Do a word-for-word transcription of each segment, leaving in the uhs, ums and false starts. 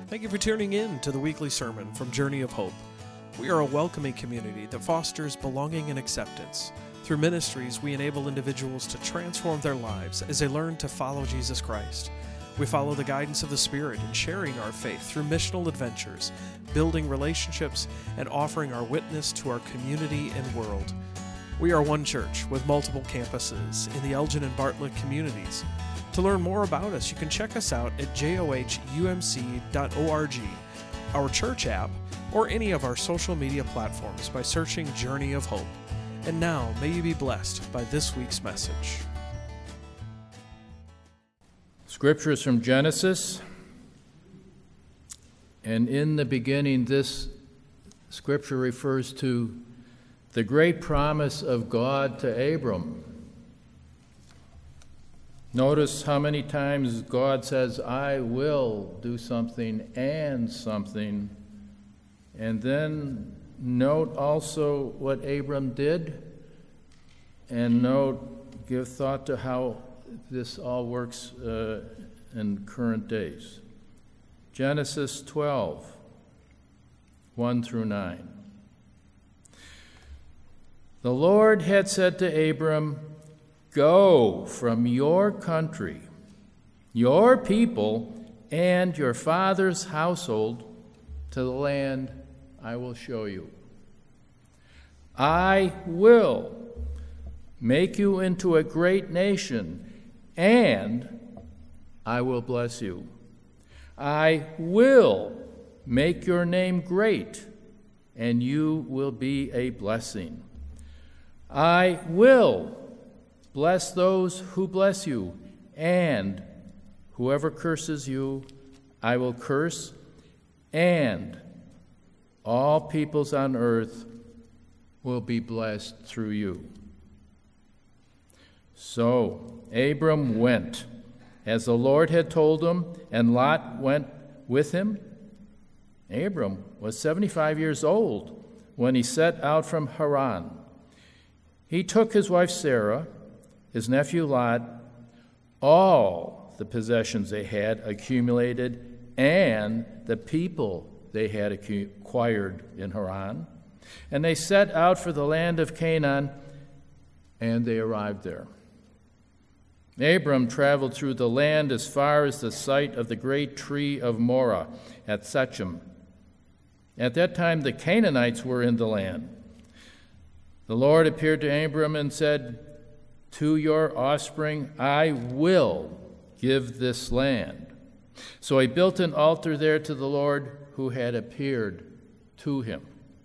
Thank you for tuning in to the weekly sermon from Journey of Hope. We are a welcoming community that fosters belonging and acceptance. Through ministries, we enable individuals to transform their lives as they learn to follow Jesus Christ. We follow the guidance of the Spirit in sharing our faith through missional adventures, building relationships, and offering our witness to our community and world. We are one church with multiple campuses in the Elgin and Bartlett communities. To learn more about us, you can check us out at j o h u m c dot org, our church app, or any of our social media platforms by searching Journey of Hope. And now, may you be blessed by this week's message. Scripture is from Genesis, and in the beginning, this scripture refers to the great promise of God to Abram. Notice how many times God says, I will do something and something. And then note also what Abram did, and note, give thought to how this all works uh, in current days. Genesis twelve, one through nine. The Lord had said to Abram, Go from your country, your people, and your father's household to the land I will show you. I will make you into a great nation, and I will bless you. I will make your name great, and you will be a blessing. I will bless those who bless you, and whoever curses you, I will curse, and all peoples on earth will be blessed through you. So Abram went, as the Lord had told him, and Lot went with him. Abram was seventy-five years old when he set out from Haran. He took his wife Sarah, his nephew Lot, all the possessions they had accumulated, and the people they had acquired in Haran. And they set out for the land of Canaan, and they arrived there. Abram traveled through the land as far as the site of the great tree of Morah at Shechem. At that time, the Canaanites were in the land. The Lord appeared to Abram and said, To your offspring I will give this land. So he built an altar there to the Lord who had appeared to him.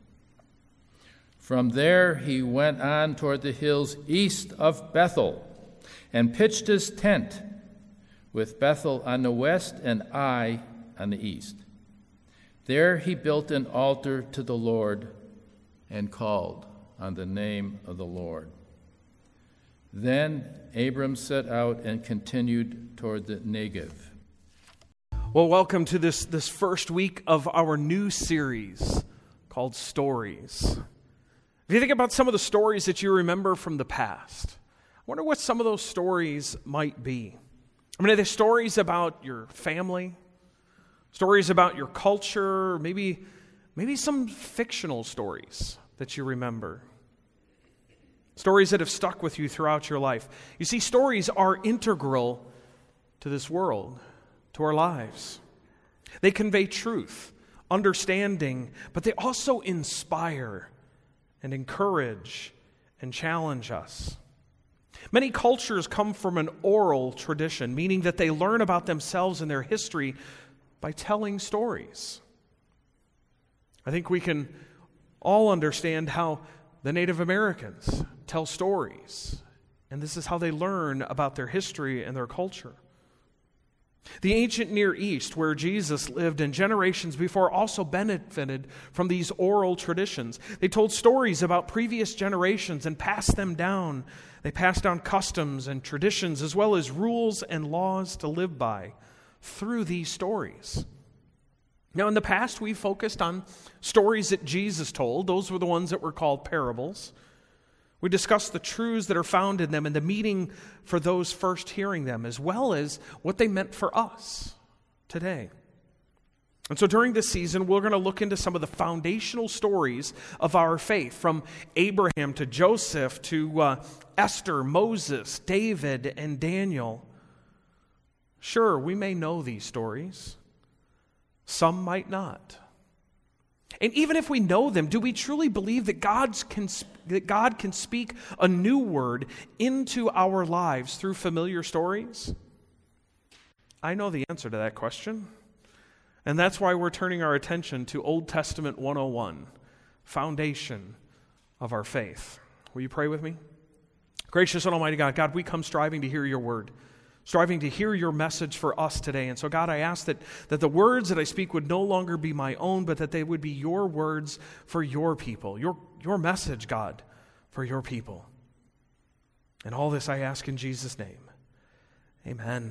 From there he went on toward the hills east of Bethel and pitched his tent, with Bethel on the west and Ai on the east. There he built an altar to the Lord and called on the name of the Lord. Then Abram set out and continued toward the Negev. Well, welcome to this, this first week of our new series called Stories. If you think about some of the stories that you remember from the past, I wonder what some of those stories might be. I mean, are they stories about your family? Stories about your culture? Maybe, maybe some fictional stories that you remember? Stories that have stuck with you throughout your life. You see, stories are integral to this world, to our lives. They convey truth, understanding, but they also inspire and encourage and challenge us. Many cultures come from an oral tradition, meaning that they learn about themselves and their history by telling stories. I think we can all understand how the Native Americans tell stories, and this is how they learn about their history and their culture. The ancient Near East, where Jesus lived and generations before, also benefited from these oral traditions. They told stories about previous generations and passed them down. They passed down customs and traditions as well as rules and laws to live by through these stories. Now, in the past, we focused on stories that Jesus told. Those were the ones that were called parables. We discussed the truths that are found in them and the meaning for those first hearing them, as well as what they meant for us today. And so during this season, we're going to look into some of the foundational stories of our faith, from Abraham to Joseph to uh, Esther, Moses, David, and Daniel. Sure, we may know these stories. Some might not. And even if we know them, do we truly believe that, God's can, that God can speak a new word into our lives through familiar stories? I know the answer to that question. And that's why we're turning our attention to Old Testament one oh one, foundation of our faith. Will you pray with me? Gracious and almighty God, God, we come striving to hear your word, striving to hear your message for us today. And so, God, I ask that, that the words that I speak would no longer be my own, but that they would be your words for your people, your, your message, God, for your people. And all this I ask in Jesus' name. Amen.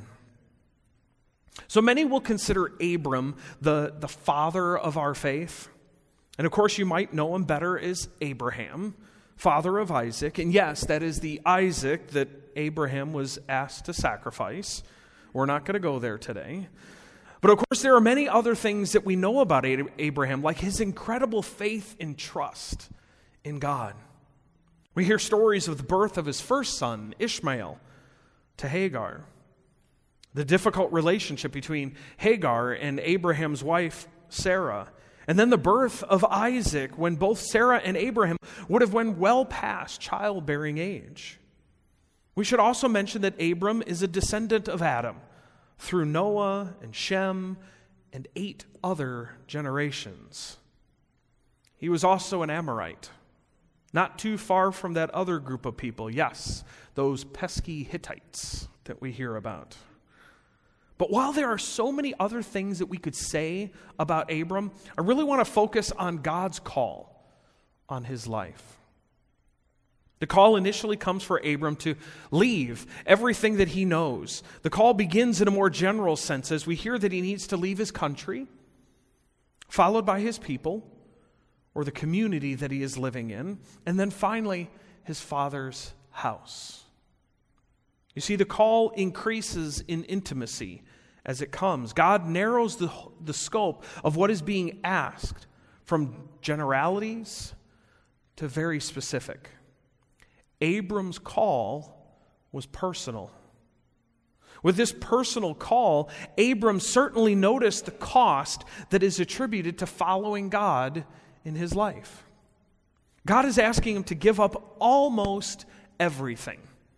So many will consider Abram the, the father of our faith. And of course, you might know him better as Abraham, father of Isaac. And yes, that is the Isaac that Abraham was asked to sacrifice. We're not going to go there today. But of course, there are many other things that we know about Abraham, like his incredible faith and trust in God. We hear stories of the birth of his first son, Ishmael, to Hagar. The difficult relationship between Hagar and Abraham's wife, Sarah. And then the birth of Isaac, when both Sarah and Abraham would have went well past childbearing age. We should also mention that Abram is a descendant of Adam through Noah and Shem and eight other generations. He was also an Amorite, not too far from that other group of people. Yes, those pesky Hittites that we hear about. But while there are so many other things that we could say about Abram, I really want to focus on God's call on his life. The call initially comes for Abram to leave everything that he knows. The call begins in a more general sense as we hear that he needs to leave his country, followed by his people, or the community that he is living in, and then finally his father's house. You see, the call increases in intimacy as it comes. God narrows the, the scope of what is being asked from generalities to very specific. Abram's call was personal. With this personal call, Abram certainly noticed the cost that is attributed to following God in his life. God is asking him to give up almost everything.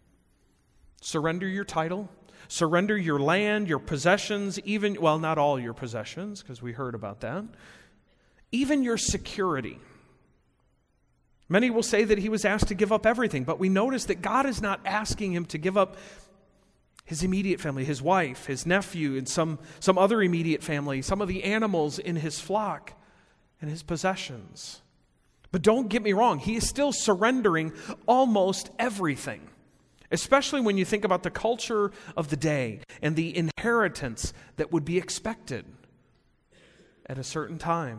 Surrender your title, surrender your land, your possessions, even, well, not all your possessions, because we heard about that, even your security. Many will say that he was asked to give up everything, but we notice that God is not asking him to give up his immediate family, his wife, his nephew, and some, some other immediate family, some of the animals in his flock, and his possessions. But don't get me wrong, he is still surrendering almost everything. Especially when you think about the culture of the day and the inheritance that would be expected at a certain time.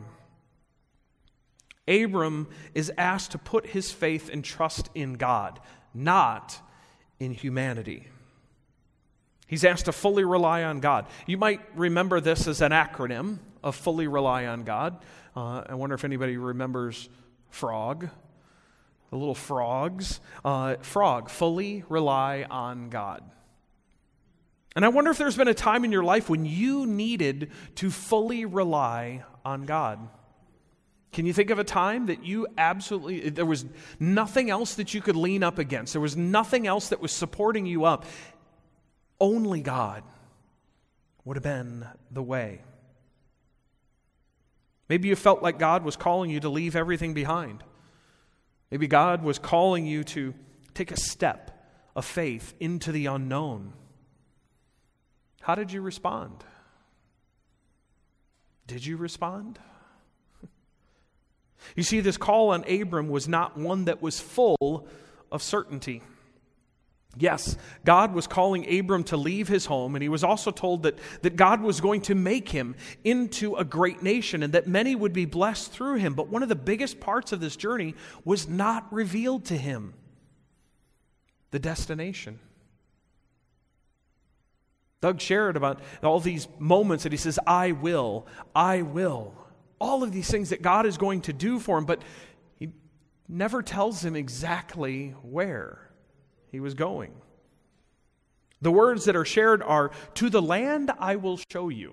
Abram is asked to put his faith and trust in God, not in humanity. He's asked to fully rely on God. You might remember this as an acronym of fully rely on God. Uh, I wonder if anybody remembers FROG. The little frogs. Uh, frog, fully rely on God. And I wonder if there's been a time in your life when you needed to fully rely on God. Can you think of a time that you absolutely, there was nothing else that you could lean up against? There was nothing else that was supporting you up. Only God would have been the way. Maybe you felt like God was calling you to leave everything behind. Maybe God was calling you to take a step of faith into the unknown. How did you respond? Did you respond? You see, this call on Abram was not one that was full of certainty. Yes, God was calling Abram to leave his home, and he was also told that, that God was going to make him into a great nation and that many would be blessed through him. But one of the biggest parts of this journey was not revealed to him: the destination. Doug shared about all these moments that he says, I will, I will. All of these things that God is going to do for him, but he never tells him exactly where he was going. The words that are shared are, to the land I will show you.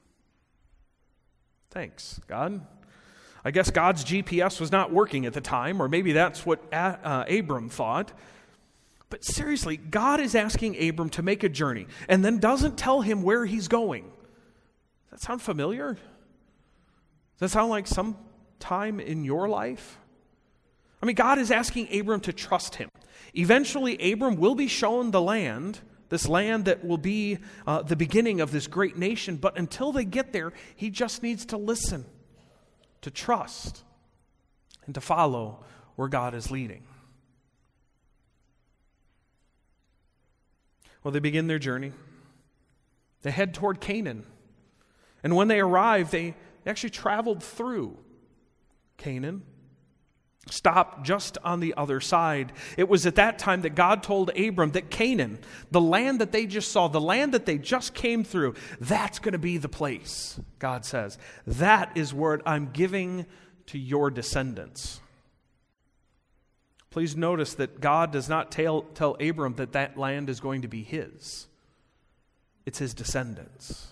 Thanks, God. I guess God's G P S was not working at the time, or maybe that's what uh, Abram thought. But seriously, God is asking Abram to make a journey and then doesn't tell him where he's going. Does that sound familiar? Does that sound like some time in your life? I mean, God is asking Abram to trust him. Eventually, Abram will be shown the land, this land that will be uh, the beginning of this great nation. But until they get there, he just needs to listen, to trust, and to follow where God is leading. Well, they begin their journey. They head toward Canaan. And when they arrive, they actually traveled through Canaan, stopped just on the other side. It was at that time that God told Abram that Canaan, the land that they just saw, the land that they just came through, that's going to be the place, God says. That is what I'm giving to your descendants. Please notice that God does not tell, tell Abram that that land is going to be his. It's his descendants.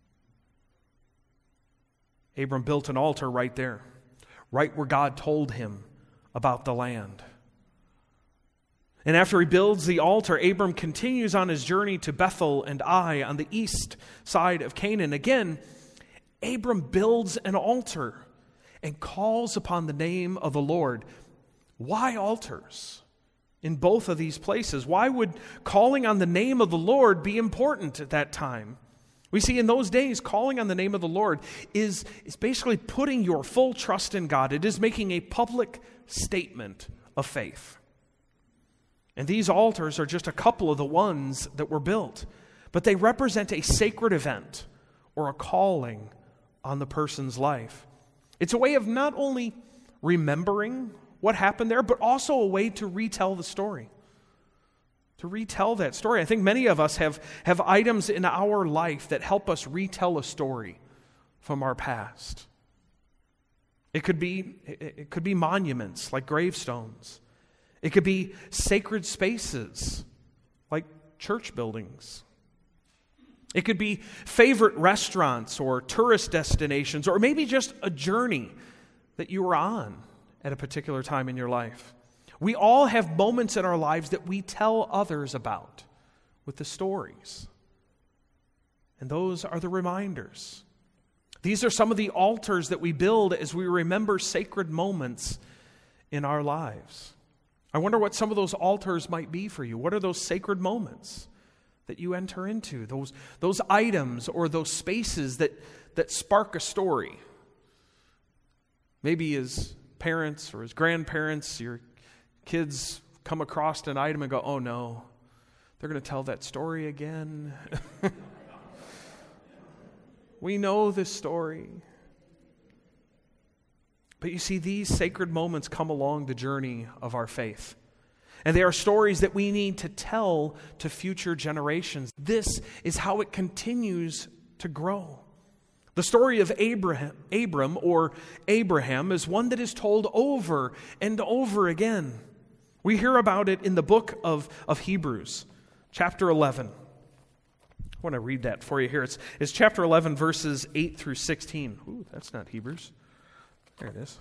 Abram built an altar right there, right where God told him about the land. And after he builds the altar, Abram continues on his journey to Bethel and Ai on the east side of Canaan. Again, Abram builds an altar and calls upon the name of the Lord. Why altars in both of these places? Why would calling on the name of the Lord be important at that time? We see in those days, calling on the name of the Lord is, is basically putting your full trust in God. It is making a public statement of faith. And these altars are just a couple of the ones that were built, but they represent a sacred event or a calling on the person's life. It's a way of not only remembering what happened there, but also a way to retell the story. To retell that story. I think many of us have, have items in our life that help us retell a story from our past. It could be, it could be monuments like gravestones. It could be sacred spaces like church buildings. It could be favorite restaurants or tourist destinations, or maybe just a journey that you were on at a particular time in your life. We all have moments in our lives that we tell others about with the stories. And those are the reminders. These are some of the altars that we build as we remember sacred moments in our lives. I wonder what some of those altars might be for you. What are those sacred moments that you enter into? Those, those items or those spaces that, that spark a story. Maybe as parents or as grandparents, your kids come across an item and go, oh no, they're going to tell that story again. We know this story. But you see, these sacred moments come along the journey of our faith. And they are stories that we need to tell to future generations. This is how it continues to grow. The story of Abraham, Abram or Abraham is one that is told over and over again. We hear about it in the book of, of Hebrews, chapter eleven. I want to read that for you here. It's, it's chapter eleven, verses eight through sixteen. Ooh, that's not Hebrews. There it is.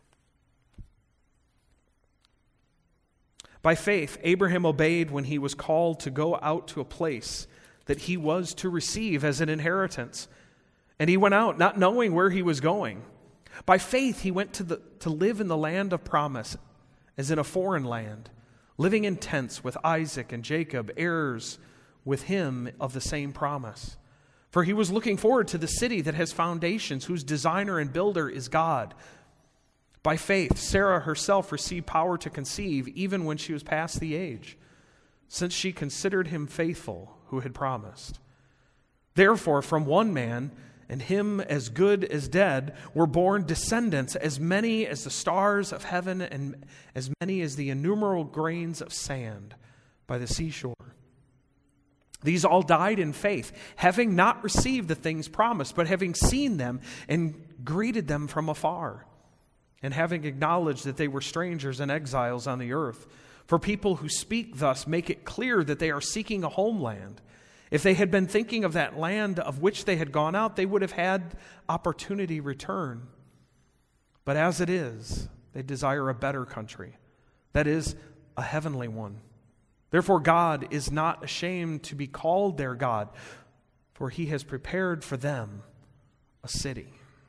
By faith, Abraham obeyed when he was called to go out to a place that he was to receive as an inheritance. And he went out, not knowing where he was going. By faith, he went to, the, to live in the land of promise, as in a foreign land, living in tents with Isaac and Jacob, heirs with him of the same promise. For he was looking forward to the city that has foundations, whose designer and builder is God. By faith, Sarah herself received power to conceive, even when she was past the age, since she considered him faithful who had promised. Therefore, from one man, and him as good as dead, were born descendants as many as the stars of heaven and as many as the innumerable grains of sand by the seashore. These all died in faith, having not received the things promised, but having seen them and greeted them from afar, and having acknowledged that they were strangers and exiles on the earth. For people who speak thus make it clear that they are seeking a homeland. If they had been thinking of that land of which they had gone out, they would have had opportunity return. But as it is, they desire a better country, that is, a heavenly one. Therefore, God is not ashamed to be called their God, for he has prepared for them a city.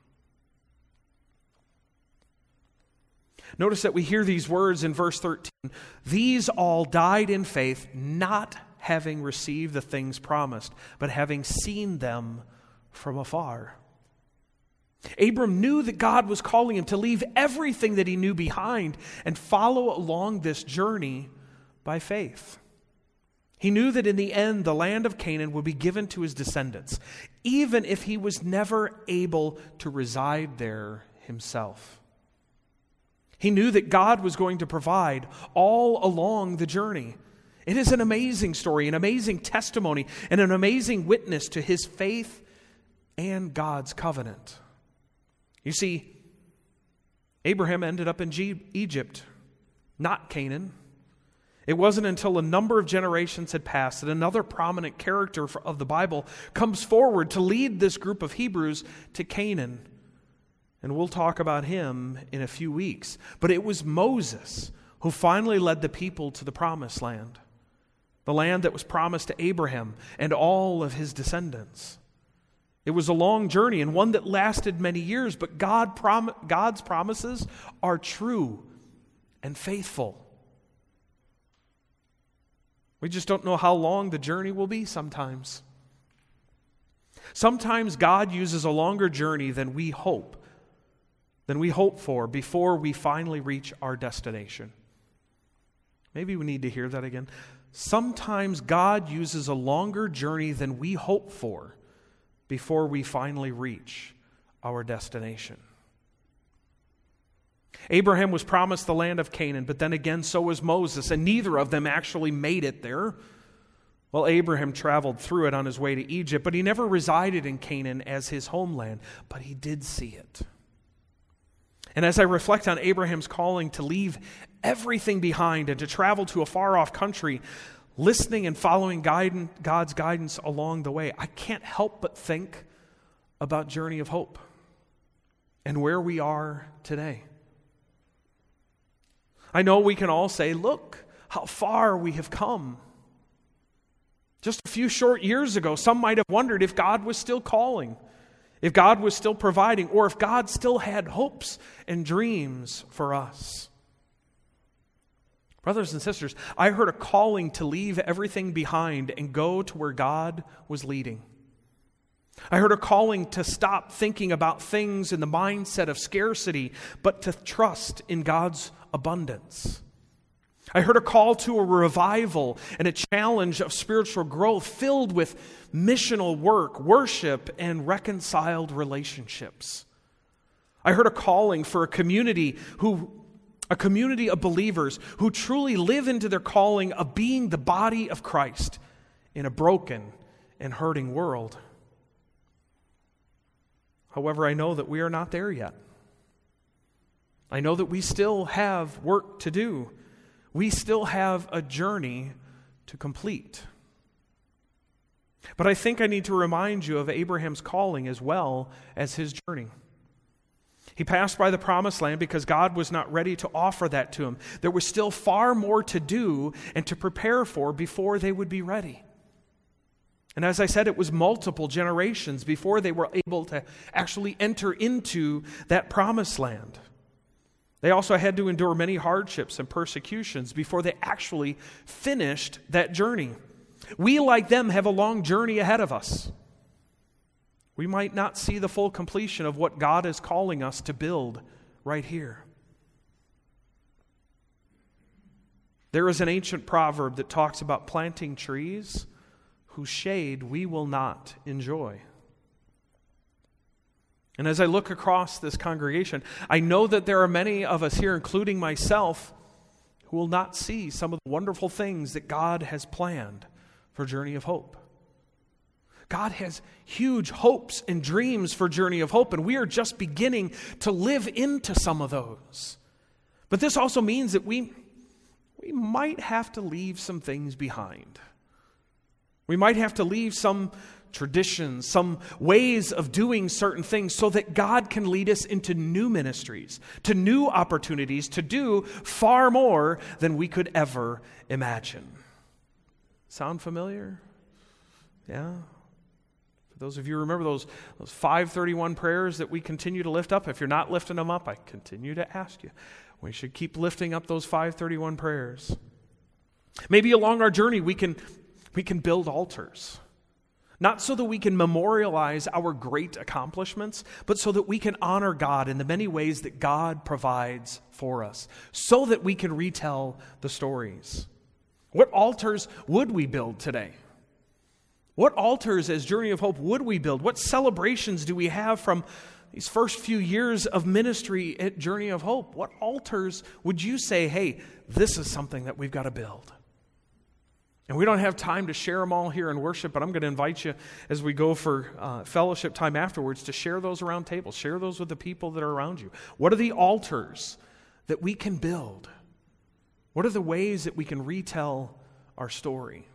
Notice that we hear these words in verse thirteen. These all died in faith, not having received the things promised, but having seen them from afar. Abram knew that God was calling him to leave everything that he knew behind and follow along this journey by faith. He knew that in the end, the land of Canaan would be given to his descendants, even if he was never able to reside there himself. He knew that God was going to provide all along the journey. It is an amazing story, an amazing testimony, and an amazing witness to his faith and God's covenant. You see, Abraham ended up in Egypt, not Canaan. It wasn't until a number of generations had passed that another prominent character of the Bible comes forward to lead this group of Hebrews to Canaan. And we'll talk about him in a few weeks. But it was Moses who finally led the people to the promised land, the land that was promised to Abraham and all of his descendants. It was a long journey and one that lasted many years, but God prom- God's promises are true and faithful. We just don't know how long the journey will be sometimes. Sometimes God uses a longer journey than we hope, than we hope for before we finally reach our destination. Maybe we need to hear that again. Sometimes God uses a longer journey than we hope for before we finally reach our destination. Abraham was promised the land of Canaan, but then again so was Moses, and neither of them actually made it there. Well, Abraham traveled through it on his way to Egypt, but he never resided in Canaan as his homeland, but he did see it. And as I reflect on Abraham's calling to leave everything behind and to travel to a far-off country, listening and following guidance, God's guidance along the way, I can't help but think about Journey of Hope and where we are today. I know we can all say, look how far we have come. Just a few short years ago, some might have wondered if God was still calling, if God was still providing, or if God still had hopes and dreams for us. Brothers and sisters, I heard a calling to leave everything behind and go to where God was leading. I heard a calling to stop thinking about things in the mindset of scarcity, but to trust in God's abundance. I heard a call to a revival and a challenge of spiritual growth filled with missional work, worship, and reconciled relationships. I heard a calling for a community who a community of believers who truly live into their calling of being the body of Christ in a broken and hurting world. However, I know that we are not there yet. I know that we still have work to do. We still have a journey to complete. But I think I need to remind you of Abraham's calling as well as his journey. He passed by the promised land because God was not ready to offer that to him. There was still far more to do and to prepare for before they would be ready. And as I said, it was multiple generations before they were able to actually enter into that promised land. They also had to endure many hardships and persecutions before they actually finished that journey. We, like them, have a long journey ahead of us. We might not see the full completion of what God is calling us to build right here. There is an ancient proverb that talks about planting trees whose shade we will not enjoy. And as I look across this congregation, I know that there are many of us here, including myself, who will not see some of the wonderful things that God has planned for Journey of Hope. God has huge hopes and dreams for Journey of Hope, and we are just beginning to live into some of those. But this also means that we, we might have to leave some things behind. We might have to leave some traditions, some ways of doing certain things so that God can lead us into new ministries, to new opportunities, to do far more than we could ever imagine. Sound familiar? Yeah? For those of you who remember those, those five thirty-one prayers that we continue to lift up, if you're not lifting them up, I continue to ask you. We should keep lifting up those five thirty-one prayers. Maybe along our journey we can, we can build altars. Not so that we can memorialize our great accomplishments, but so that we can honor God in the many ways that God provides for us, so that we can retell the stories. What altars would we build today? What altars as Journey of Hope would we build? What celebrations do we have from these first few years of ministry at Journey of Hope? What altars would you say, hey, this is something that we've got to build? And we don't have time to share them all here in worship, but I'm going to invite you as we go for uh, fellowship time afterwards to share those around tables. Share those with the people that are around you. What are the altars that we can build? What are the ways that we can retell our story?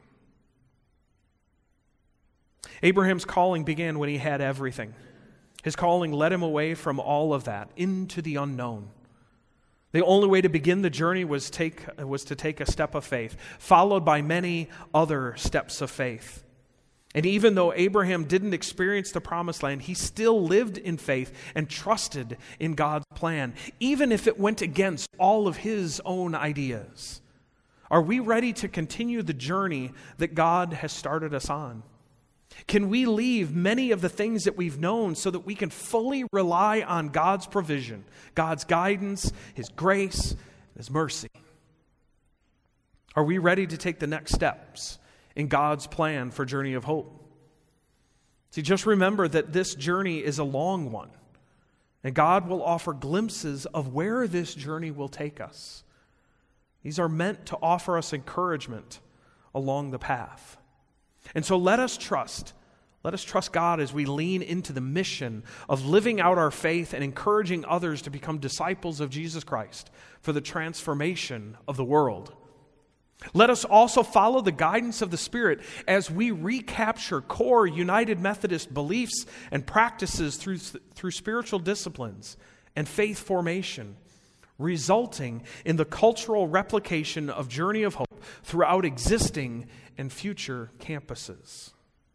Abraham's calling began when he had everything. His calling led him away from all of that into the unknown. The only way to begin the journey was take was to take a step of faith, followed by many other steps of faith. And even though Abraham didn't experience the promised land, he still lived in faith and trusted in God's plan, even if it went against all of his own ideas. Are we ready to continue the journey that God has started us on? Can we leave many of the things that we've known so that we can fully rely on God's provision, God's guidance, His grace, and His mercy? Are we ready to take the next steps in God's plan for Journey of Hope? See, just remember that this journey is a long one, and God will offer glimpses of where this journey will take us. These are meant to offer us encouragement along the path. And so let us trust, let us trust God as we lean into the mission of living out our faith and encouraging others to become disciples of Jesus Christ for the transformation of the world. Let us also follow the guidance of the Spirit as we recapture core United Methodist beliefs and practices through, through spiritual disciplines and faith formation, resulting in the cultural replication of Journey of Hope throughout existing and future campuses.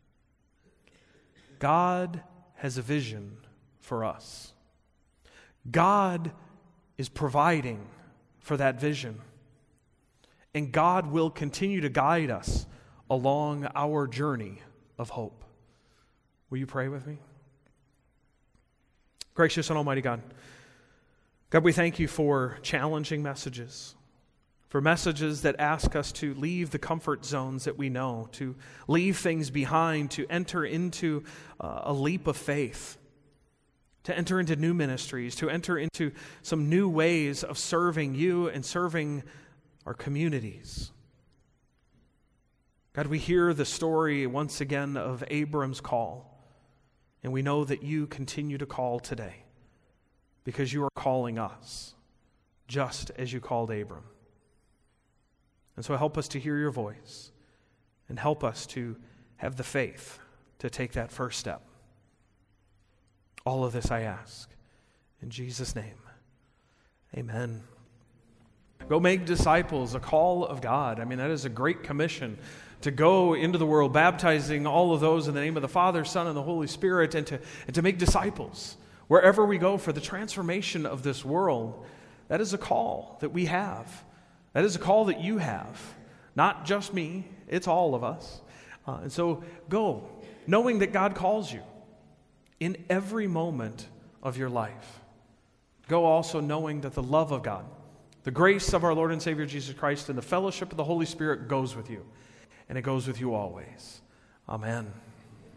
God has a vision for us. God is providing for that vision. And God will continue to guide us along our journey of hope. Will you pray with me? Gracious and almighty God, God, we thank you for challenging messages, for messages that ask us to leave the comfort zones that we know, to leave things behind, to enter into uh, a leap of faith, to enter into new ministries, to enter into some new ways of serving you and serving our communities. God, we hear the story once again of Abram's call, and we know that you continue to call today because you are calling us just as you called Abram. And so help us to hear your voice and help us to have the faith to take that first step. All of this I ask in Jesus' name. Amen. Go make disciples, a call of God. I mean, that is a great commission to go into the world, baptizing all of those in the name of the Father, Son, and the Holy Spirit, and to, and to make disciples wherever we go for the transformation of this world. That is a call that we have. That is a call that you have. Not just me, it's all of us. Uh, and so go, knowing that God calls you in every moment of your life. Go also knowing that the love of God, the grace of our Lord and Savior Jesus Christ, and the fellowship of the Holy Spirit goes with you. And it goes with you always. Amen.